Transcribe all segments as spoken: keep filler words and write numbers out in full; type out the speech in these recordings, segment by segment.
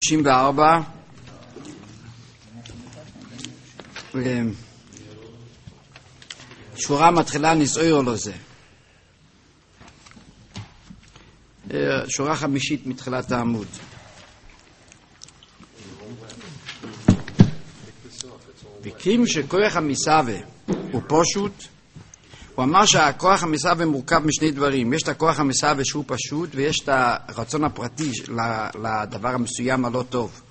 שישים וארבע, שורה מתחילה נסעיר לו זה. שורה חמישית מתחילת העמוד. וקים שכוח המסווה הוא פשוט, הוא אמר שהכוח המסווה מורכב משני דברים. יש את הכוח המסווה שהוא פשוט, ויש את הרצון הפרטי לדבר המסוים הלא טוב.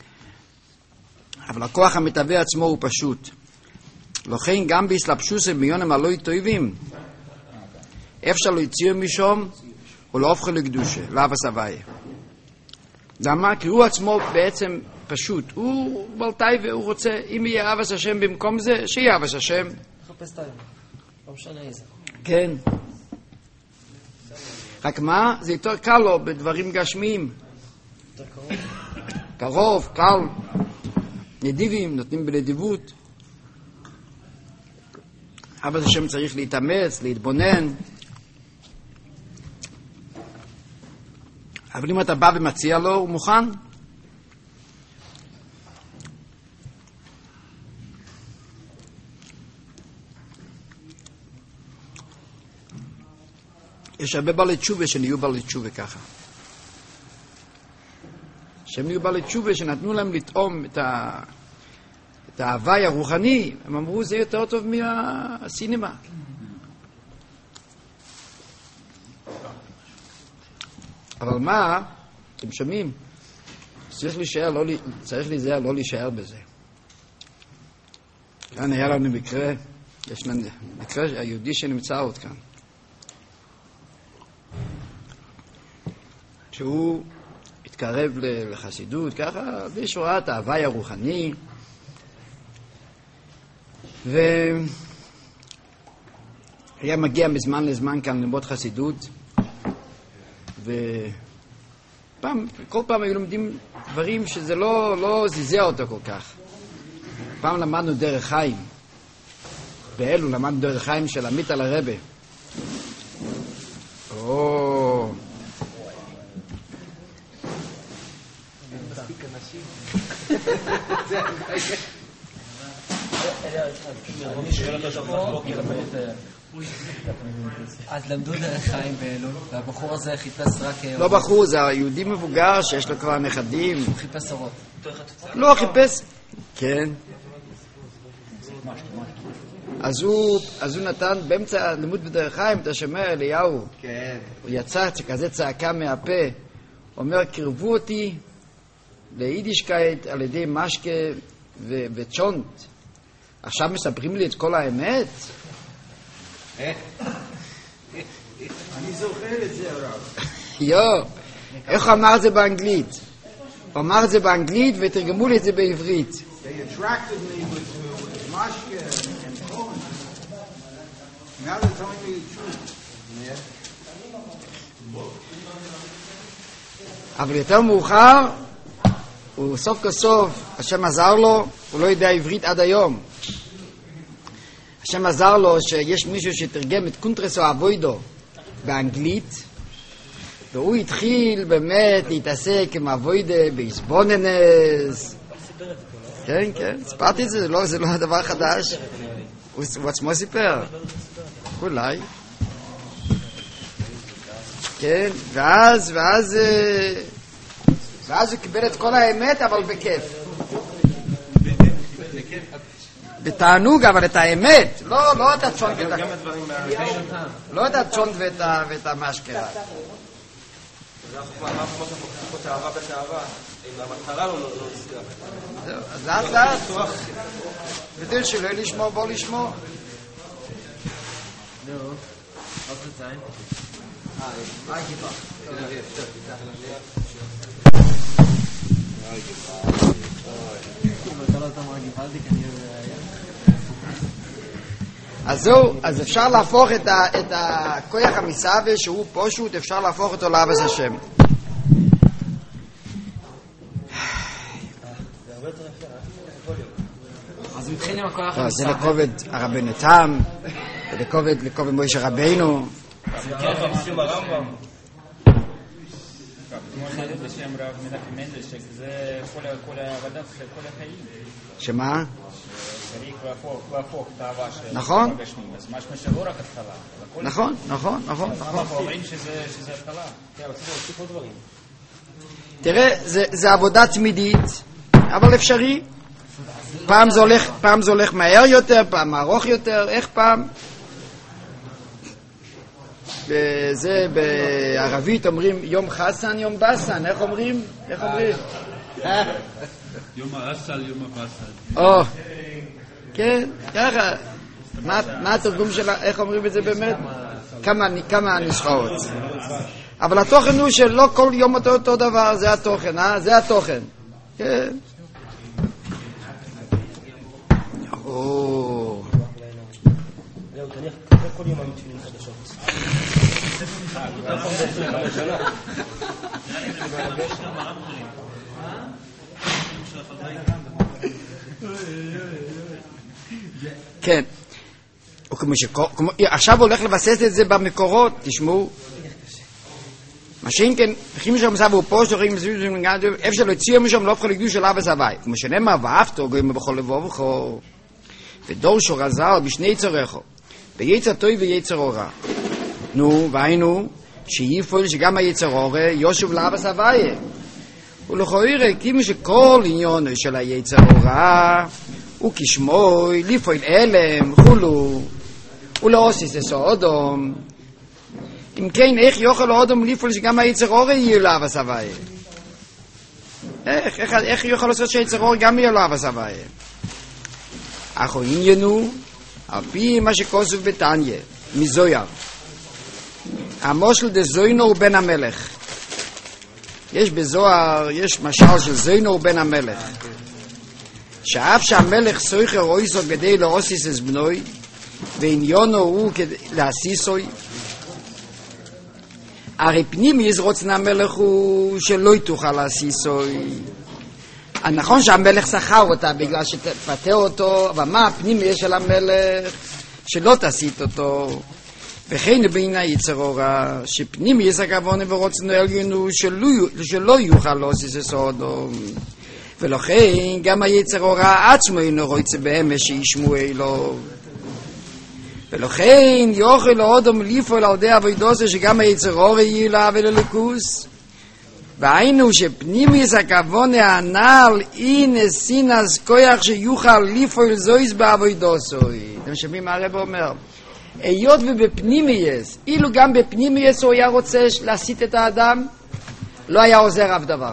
אבל הכוח המתהווה עצמו הוא פשוט. לכן גם בהסלבשוס מיונים הלא טובים, אפשר להציע משום ולא הופך לקדושה, לאו הסוויה. למה? כי הוא עצמו בעצם פשוט. הוא בלטאי והוא רוצה, אם יהיה אבס השם במקום זה, שיהיה אבס השם. חפש טייבה. לא משנה איזה. כן. רק מה? זה יותר קל לו בדברים גשמיים. יותר קרוב. קרוב, קל. נדיבים, נותנים בנדיבות. אבס השם צריך להתאמץ, להתבונן. אבל אם אתה בא ומציע לו, הוא מוכן. יש הרבה בעלי תשובה שנהיו בעלי תשובה ככה. שהם נהיו בעלי תשובה שנתנו להם לטעום את, ה... את ההוואי הרוחני. הם אמרו, זה יותר טוב מהסינמה. אבל מה? אתם שומעים? צריך להישאר, לא, צריך להיזהר לא להישאר בזה. כאן היה לנו מקרה, יש לנו מקרה היהודי שנמצא עוד כאן. שהוא התקרב לחסידות, ככה, ויש רואה את ההוואי הרוחני, והיה מגיע מזמן לזמן כאן ללמוד חסידות, ופעם, כל פעם היו לומדים דברים שזה לא, לא זיזע אותו כל כך. פעם למדנו דרך חיים, באלו למדנו דרך חיים של עמית על הרבה. או... אז למדו דרך חיים באלו, והבחור הזה חיפש רק... לא בחור, זה היהודי מבוגר שיש לו כבר נכדים. הוא חיפש אורות. לא, חיפש... כן. אז הוא, אז הוא נתן באמצע לימוד בדרך חיים, אתה שומע אליהו? כן. הוא יצא כזה צעקה מהפה, אומר, קרבו אותי ליידישקייט על ידי משקה ו- וצ'ונט. עכשיו מספרים לי את כל האמת? אני זוכר את זה, הרב. יו, איך הוא אמר את זה באנגלית? הוא אמר את זה באנגלית ותרגמו לי את זה בעברית. They attracted me with, with mashke and corn. Now they're telling me the truth. אבל יותר מאוחר, הוא סוף כסוף, השם עזר לו, הוא לא יודע עברית עד היום. השם עזר לו שיש מישהו שתרגם את קונטרס או אבוידו באנגלית, והוא התחיל באמת להתעסק עם אבוידה באיסבוננס. כן, כן, ספרתי את זה, לא, זה לא הדבר חדש. הוא עצמו סיפר. אולי. כן, ואז, ואז, ואז הוא קיבל את כל האמת, אבל בכיף. בתענוג, אבל את האמת. לא, לא את הצ'ונט ואת ה... לא את הצ'ונט ואת המשקרה. מה כמו פה תאווה בתאווה, אם המטרה לא נזכר. אז לאט לאט. בדיוק שלא לשמור, בוא לשמור. נו, עוד חציים. אה, מה הגיבה? אז זהו, אז אפשר להפוך את הכוח המסווה שהוא פשוט, אפשר להפוך אותו לאבס השם. אז הוא התחיל עם הכוח המסווה. זה לכובד הרבנו תם, ולכובד לכובד מוישה רבינו. זה ככה בסיום הרמב"ם. כמו בשם רב מנחם מנדל, שזה כל העבודה, כל החיים. שמה? צריך להפוך את האהבה של נכון. הגשמים. אז משמע שלא רק התחלה. נכון, נכון, נכון. למה פה אומרים שזה התחלה? כן, אבל צריך להוסיף עוד דברים. תראה, זה, זה עבודה תמידית, אבל אפשרי. פעם זה הולך, פעם זה הולך מהר יותר, פעם ארוך יותר, איך פעם? זה בערבית אומרים יום חסן, יום בסן, איך אומרים? איך אומרים? יום האסל, יום הבסל. או, כן, ככה. מה התרגום שלה, איך אומרים את זה באמת? כמה הנוסחאות. אבל התוכן הוא שלא כל יום אותו אותו דבר, זה התוכן, אה? זה התוכן. כן. או. זהו, תניח, כזה כל יום המתפילים חדשות. כן. עכשיו הולך לבסס את זה במקורות, תשמעו. מה שאם כן, וכי משום מסע והוא פה, שוכרים מסביב, אפשר להציע משום לא הופכו לקדוש של אבא סבי. כמו שנאמר, ואהבתו גויים בכל לבובכו, ודור שור עזר בשני צורךו, ויצר טוי ויצר אורה. נו, והיינו, שיפול שגם היצר אורה יושב לאבא סבי. ולכוירה, כמו שכל עניון של היצר אורה, הוא כשמוי, לפעול אלם, חולו, ולעוסיס אסודום. אם כן, איך יוכל האדם לפעול שגם היצר אורה יהיה לאבא סבי? איך, איך, איך יוכל לעשות שהיצר אורה גם יהיה לאבא סבי? אחו עניינו, על פי מה שכוסף בתניה, מזויר. המושל דזוינו הוא בן המלך. יש בזוהר, יש משל של זוינו הוא בן המלך. שאף שהמלך סויכר אויסו כדי לאוסיס את בנוי, ועניונו הוא להסיסוי, הרי פנימי יזרוצן המלך הוא שלא יתוכל להסיסוי. נכון שהמלך שכר אותה בגלל שתפתה אותו, אבל מה הפנימי של המלך? שלא תסית אותו. וכן בין היצר אורה, שפנימי יש הכוונה ורוצנו עלינו שלא, שלא יוכל להוסיס את סודום. ולכן גם היצר אורה עצמו אינו רוצה באמש שישמעו אלו. ולכן יוכל לאדם לפעול על ידי עבודתו שגם היצר אורה יהיה לה ולליכוס. והיינו שפנימיס הכוונה הנ"ל הנה סינס כוח שיוכל לפעול זויס בעבודתו. אתם שומעים מה הרב אומר? היות ובפנימיס, אילו גם בפנימיס הוא היה רוצה להסיט את האדם, לא היה עוזר אף דבר.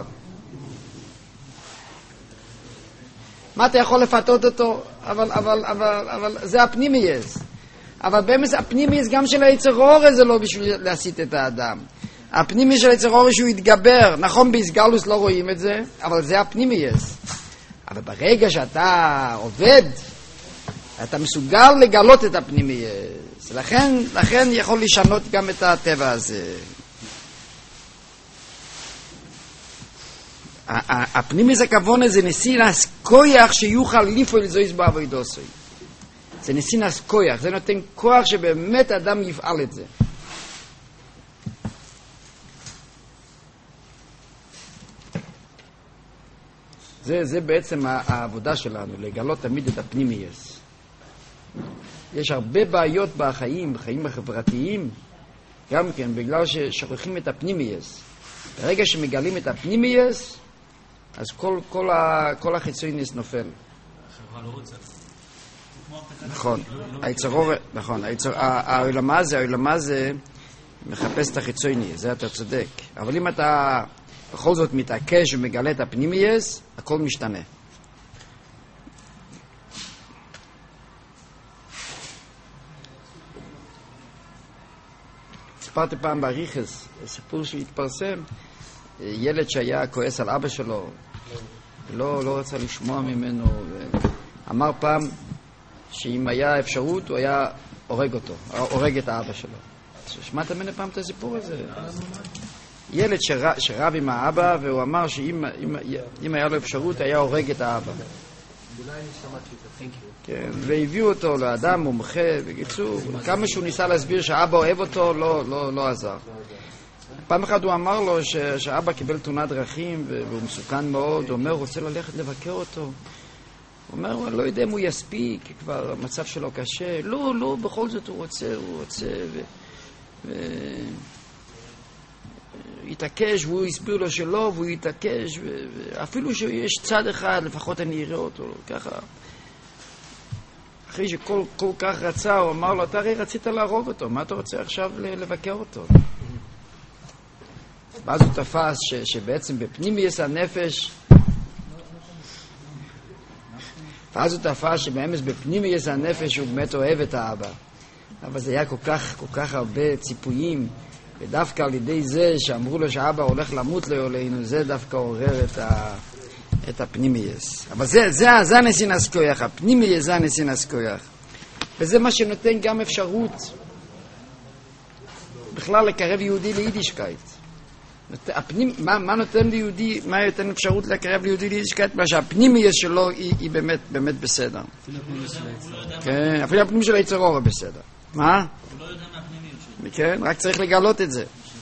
מה אתה יכול לפתות אותו? אבל, אבל, אבל, אבל זה הפנימיס. אבל באמת הפנימיס גם של היצר אורה זה לא בשביל להסיט את האדם. הפנימיס של היצר אורה שהוא יתגבר. נכון, בהסגלוס לא רואים את זה, אבל זה הפנימיס. אבל ברגע שאתה עובד, אתה מסוגל לגלות את הפנימיס. לכן, לכן יכול לשנות גם את הטבע הזה. הפנימיס הכוונה זה נסינס כוח שיוכל לפעול זויס בעבודתו. זה נסינס כוח, זה נותן כוח שבאמת אדם יפעל את זה. זה, זה בעצם העבודה שלנו, לגלות תמיד את הפנימיס. יש הרבה בעיות בחיים, בחיים החברתיים, גם כן, בגלל ששוכחים את הפנימיס. ברגע שמגלים את הפנימיס, אז כל, כל, ה, כל החיצוניס נופל. החברה לא רוצה. נכון, היצרור, נכון, העולם הזה, העולם הזה מחפש את החיצוני, זה אתה צודק. אבל אם אתה בכל זאת מתעקש ומגלה את הפנימיס, הכל משתנה. סיפרתי פעם בריחס, סיפור שהתפרסם, ילד שהיה כועס על אבא שלו, לא, לא רצה לשמוע ממנו, אמר פעם שאם היה אפשרות הוא היה הורג אותו, הורג את האבא שלו. שמעת ממנו פעם את הסיפור הזה? ילד שרב, שרב עם האבא, והוא אמר שאם אם, אם היה לו אפשרות היה הורג את האבא. כן, והביאו אותו לאדם מומחה, בקיצור, כמה שהוא ניסה להסביר שהאבא אוהב אותו, לא, לא, לא עזר. פעם אחת הוא אמר לו ש... שאבא קיבל תאונת דרכים והוא מסוכן מאוד, הוא אומר, הוא רוצה ללכת לבקר אותו. הוא אומר, הוא לא יודע אם הוא יספיק, כבר המצב שלו קשה. לא, לא, בכל זאת הוא רוצה, הוא רוצה, ו... ו... יתעקש, והוא הסביר לו שלא, והוא יתעקש, ו... אפילו שיש צד אחד, לפחות אני אראה אותו, ככה. אחרי שכל כל כך רצה, הוא אמר לו, אתה הרי רצית להרוג אותו, מה אתה רוצה עכשיו לבקר אותו? ואז הוא תפס ש, שבעצם בפנימיוס הנפש, ואז הוא תפס שבאמס בפנימיוס הנפש הוא באמת אוהב את האבא. אבל זה היה כל כך, כל כך הרבה ציפויים, ודווקא על ידי זה שאמרו לו שהאבא הולך למות לעולנו, זה דווקא עורר את ה... את הפנימיוס. אבל זה, זה, זה הנסינס כוח, הפנימיוס זה הנסינס כוח. וזה מה שנותן גם אפשרות בכלל לקרב יהודי ליידישקייט. הפנימ, מה, מה נותן ליהודי, מה נותן אפשרות לקרב ליהודי ליידישקייט? מה שהפנימיוס שלו היא, היא באמת, באמת בסדר. כן, אפילו הפנימיוס של היצר אור בסדר. מה? הוא לא יודע מהפנימיוס שלו. כן, רק צריך לגלות את זה.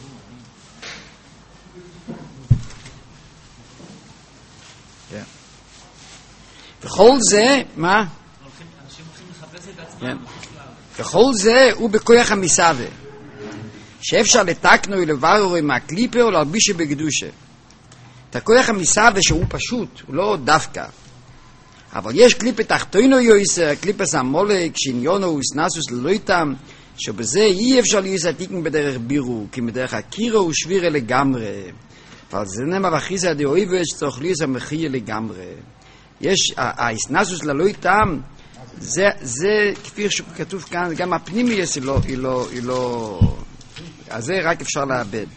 וכל זה, מה? אנשים הולכים לחפש את עצמם. וכל זה הוא בכוח המסווה. שאפשר לתקנו ולברור עם הקליפה או להלביש בקדושה. את הכוח המסווה שהוא פשוט, הוא לא דווקא. אבל יש קליפה תחתונו יויסר, קליפה סמולק, שעניונו וסנסוס ללויתם, שבזה אי אפשר ליוס עתיקן בדרך בירו, כי בדרך הקירו הוא שבירה לגמרי. אבל זה נאמר אחיזה דאויבש, צריך ליוס המחיה לגמרי. יש, ההסנסוס ללוי טעם, זה, זה כפי שכתוב כאן, גם הפנימיוס היא לא, היא לא, היא לא, אז זה רק אפשר לאבד.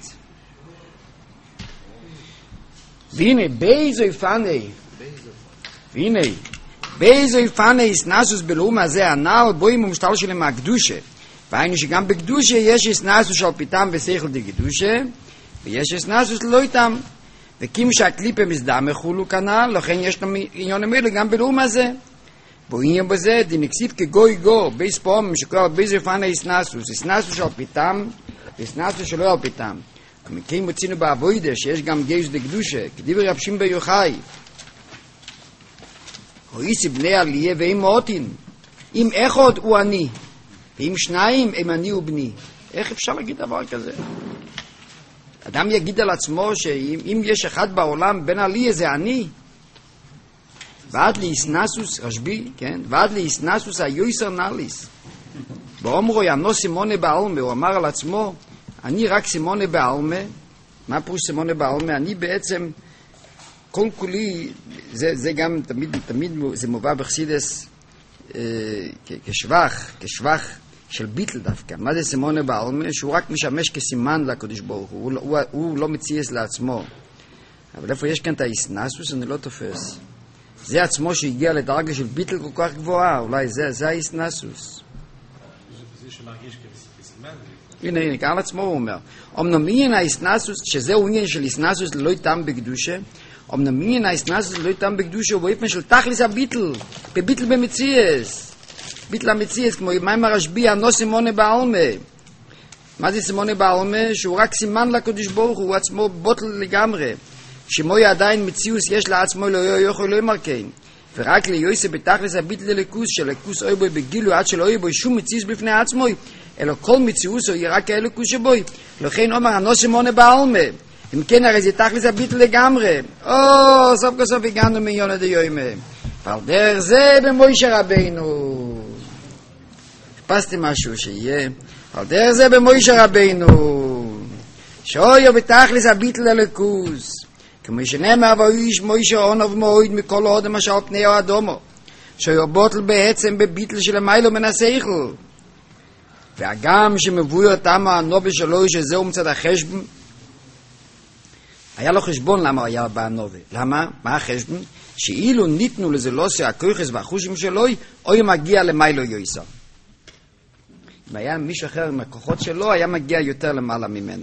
והנה, באיזו יפני, והנה, באיזו יפני הסנסוס בלאום הזה הנעל, בואים ומשתל שלהם הקדושה. והיינו שגם בקדושה יש הסנסוס של פיתם ושכל דקדושה, ויש הסנסוס ללוי טעם. וכים שהקליפה מזדם החולו כנ"ל, לכן יש לנו עניון המילא גם בלאום הזה. בעניין בזה, דנקסיב כגוי גו, בייס פעם, שקורא בייס יפנה הסנסוס, הסנסוס על פיתם, הסנסוס שלא על פיתם. כמקים מוצאינו בעבודה, שיש גם גייס דקדושה, כדיבר רב שמעון בר יוחאי. הויסי בני עליה ואם מותין, אם אחד הוא אני, ואם שניים הם אני ובני. איך אפשר להגיד דבר כזה? אדם יגיד על עצמו שאם יש אחד בעולם בין עליה זה אני, ועד להסנסוס, רשבי, כן? ועד להסנסוס היויסר נליס. באומרו ינו סימונה בעלמה, הוא אמר על עצמו, אני רק סימונה בעלמה. מה פירוש סימונה בעלמה? אני בעצם, כל כולי, זה, זה גם תמיד, תמיד זה מובא בחסידס אה, כשבח, כשבח של ביטל דווקא. מה זה סימונה בעלמה? שהוא רק משמש כסימן לקדוש ברוך הוא, הוא, הוא, הוא לא מציאס לעצמו. אבל איפה יש כאן את ההסנסוס, אני לא תופס. זה עצמו שהגיע לדרגה של ביטל כל כך גבוהה, אולי זה, זה ההסנסוס. זה שמרגיש כסימן. הנה, הנה, כאן עצמו הוא אומר. אמנם עניין ההסנסוס, שזהו עניין של הסנסוס ללא יתם בקדושה, אמנם עניין ההסנסוס ללא יתם בקדושה, הוא באופן של תכלס הביטל, בביטל במציאס. ביטל המציאס, כמו מים הרשבי, הנו סימונה בעלמה. מה זה סימונה בעלמה? שהוא רק סימן לקדוש ברוך הוא, עצמו בוטל לגמרי. שמוי עדיין מציאוס יש לעצמו לא יכול לא ימרכן. ורק ליוסי בתכלס הביטל ללכוס, שלכוס אוי בוי בגילו עד שלא אוי בוי שום מציאוס בפני עצמו, אלא כל מציאוס הוא רק הלכוס שבוי. לכן אומר הנו סימונה בעלמה. אם כן הרי זה תכלס הביטל לגמרי. או, סוף כסוף הגענו מיונה דיומה. ועל דרך זה במוישה רבינו. חיפשתי משהו שיהיה. על דרך זה במוישה רבינו. שאויו בתכלס הביטל ללכוס. כמו שנאמר ואיש מוישה עונב מועיד מכל האדם אשר על פני האדומו, שהוא בוטל בעצם בביטל של המיילו מן השכל. והגם שמבואר תמה הנובה שלו שזהו מצד החשבון, היה לו חשבון למה היה בנובה. למה? מה החשבון? שאילו ניתנו לזה לא עושה הכוחס והחושים שלו, או מגיע למיילו יויסר. אם היה מישהו אחר עם הכוחות שלו, היה מגיע יותר למעלה ממנו.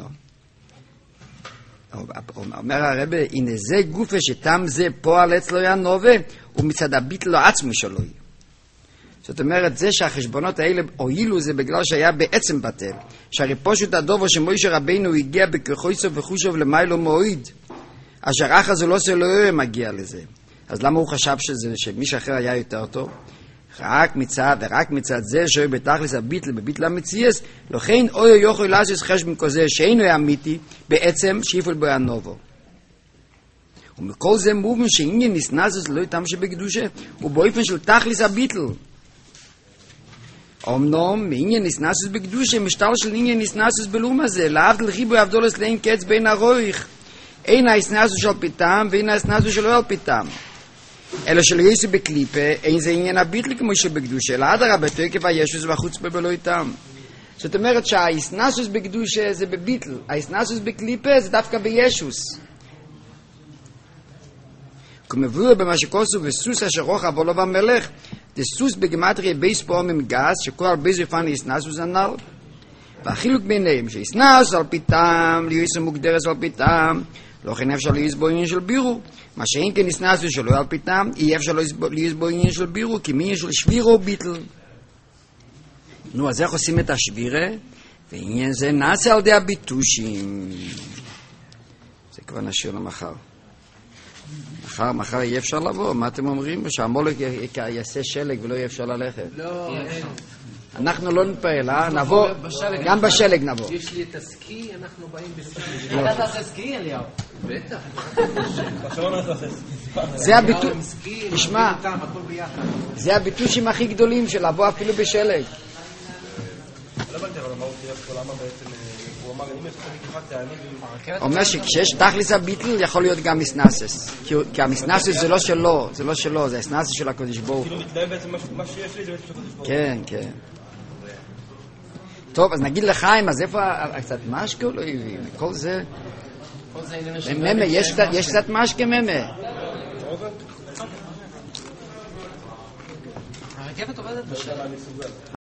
אומר הרב, הנה זה גופה שתם זה פועל אצלו ינובה, ומצד הביטל לו עצמו שלו. זאת אומרת, זה שהחשבונות האלה הועילו זה בגלל שהיה בעצם בטל. שהרי פשוט הדובר שמוישה רבינו הגיע בכוחו וחושב למיילו מועיד. אשר אחר זה לא סלויה מגיע לזה. אז למה הוא חשב שזה, שמישהו אחר היה יותר טוב? רק מצד, ורק מצד זה שהוא בתכלס הביטל, בביטל המציאס, לכן אוי יוכל לעשות חשבון כזה שאינו אמיתי, בעצם שיפול בו הנובו. ומכל זה מובן שעניין נסנזס לא יתם שבקדושה, ובאופן של תכלס הביטל. אמנם מעניין נסנזס בקדושה, משטר של עניין נסנזס בלום הזה, להבדל חיבו הבדולס לאין קץ בין הרויך. אין ההסנזס של פיתם, ואין ההסנזס של לא פיתם. אלא שלא יסו בקליפה, אין זה עניין הביטל כמו שבקדושה, אלא עד הרבה תוקף הישוס והחוץ בבלו איתם. זאת אומרת שההסנסוס בקדושה זה בביטל, ההסנסוס בקליפה זה דווקא בישוס. כמבואר במה שכוסו וסוס אשר רוחב בו לא במלך, דסוס בגמטריה בייס פעמים גס, שכל הרבה זופן הסנסוס הנ"ל. והחילוק ביניהם שהסנס על פיתם, ליועס המוגדרס על פיתם, לא כן אפשר ליועס בו עניין של בירו. מה שאין כן הסנסוס שלו על פיתם, אי אפשר ליועס בו עניין של בירו, כי מי של שבירו ביטל. נו, אז איך עושים את השבירה? ועניין זה נעשה על די הביטושים. זה כבר נשאיר למחר. מחר, מחר יהיה אפשר לבוא, מה אתם אומרים? שהמולק יעשה שלג ולא יהיה אפשר ללכת. לא, אנחנו לא נתפעל, אה? נבוא, גם בשלג נבוא. יש לי את הסקי, אנחנו באים בסקי. אתה תעשה סקי, אליהו? בטח. זה הביטוי, תשמע, זה הביטושים הכי גדולים של לבוא אפילו בשלג. לא בנתי, אבל מה הוא תהיה כל למה בעצם, הוא אמר, אם יש לך אחד תעני, אומר שכשיש תכלס הביטל יכול להיות גם מסנסס, כי המסנסס זה לא שלו, זה לא שלו, זה הסנסס של הקודש ברוך. כאילו מתלהב בעצם מה שיש לי, זה בעצם של הקודש ברוך. כן, כן. טוב, אז נגיד לחיים, אז איפה קצת משקה לא הביא? כל זה... ממה, יש קצת משקה ממה? הרכבת עובדת בשלג.